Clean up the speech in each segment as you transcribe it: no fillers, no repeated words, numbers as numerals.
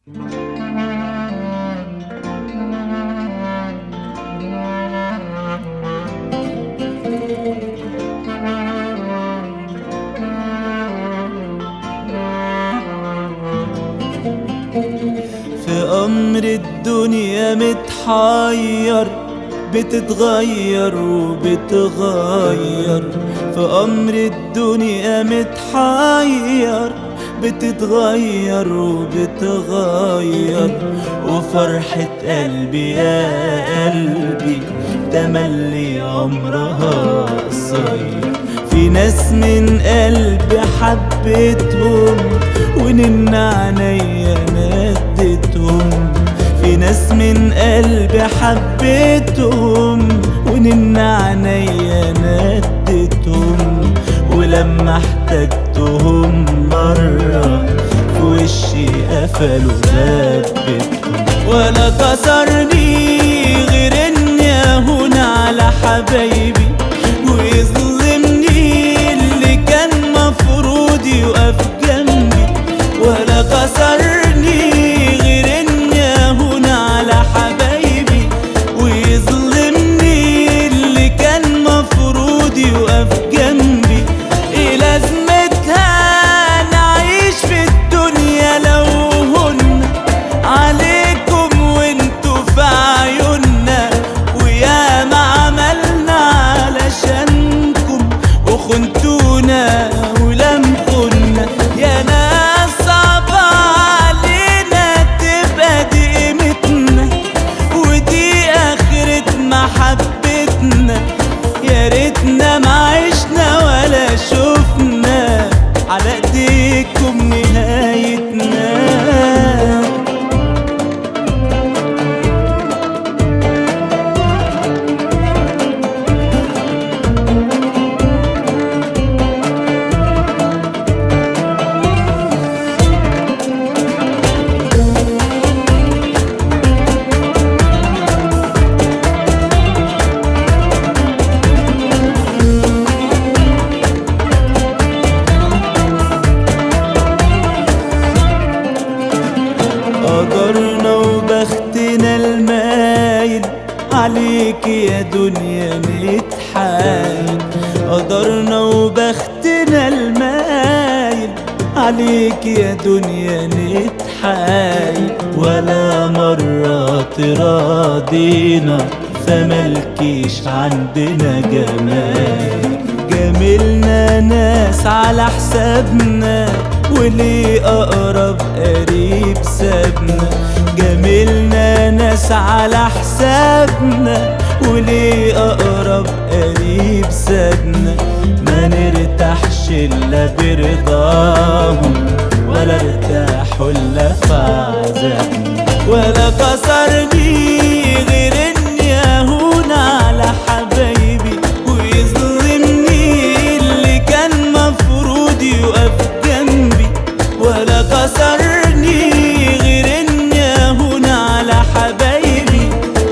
في أمر الدنيا متحير، بتتغير وبتغير. في أمر الدنيا متحير، بتتغير وبتغير. وفرحة قلبي يا قلبي تملي عمرها قصير. في ناس من قلبي حبيتهم ونن عينيا نديتهم. في ناس من قلبي حبيتهم ونن عينيا نديتهم. ولما احتجتهم مرة في وشي قفلوا باب بيتهم. ولا كسرني غير اني اهون على حبايبي ويظلمني اللي كان مفروض يقف جنبي. ولا كسرني غير اني اهون على حبايبي ويظلمني اللي كان مفروض يقف جنبي. ايه لازمتها نعيش في الدنيا لو هن عليكم وانتوا في عيوننا؟ ويا ما عملنا علشانكم وخنتونا ولم كنا. يا ناس صعب علينا تبقى دي قيمتنا ودي آخرة محبتنا. يا ريتنا ما عشنا ولا شفنا على ايديكم نهايتنا. قدرنا وبختنا المايل عليك يا دنيا نتحايل. قدرنا وبختنا المايل عليك يا دنيا نتحايل. ولا مرة تراضينا فملكيش عندنا جمال. جميلنا ناس على حسابنا وليه أقرب قريب سابنا. جميلنا ناس على حسابنا وليه أقرب قريب سابنا. ما نرتاحش إلا برضاهم ولا ارتاحوا إلا في عذابنا. ولا كسرني غير إني أهون على حبايبي ويظلمني اللي كان مفروض يقف جنبي. ولا كسرني غير اني اهون على حبايبي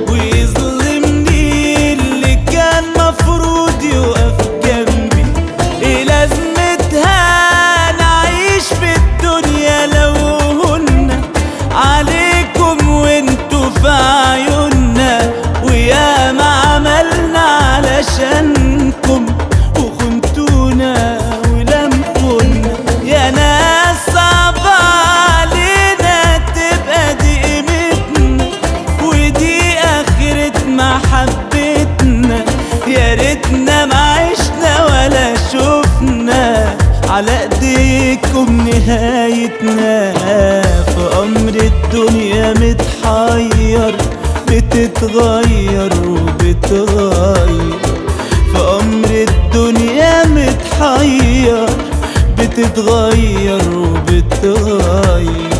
ويظلمني اللي كان مفروض يقف جنبي. ايه لازمتها نعيش في الدنيا لو هن عليكم وانتوا في عيوننا؟ ويا ما عملنا علشانكم وخنتونا ولم كنا. يا ناس صعب علينا تبقى دي قيمتنا ودي آخرة محبتنا. يا ريتنا ما عشنا ولا شفنا على ايديكم نهايتنا. في أمر الدنيا متحير، بتتغير وبتغير. في أمر الدنيا متحير، بتتغير وبتغير.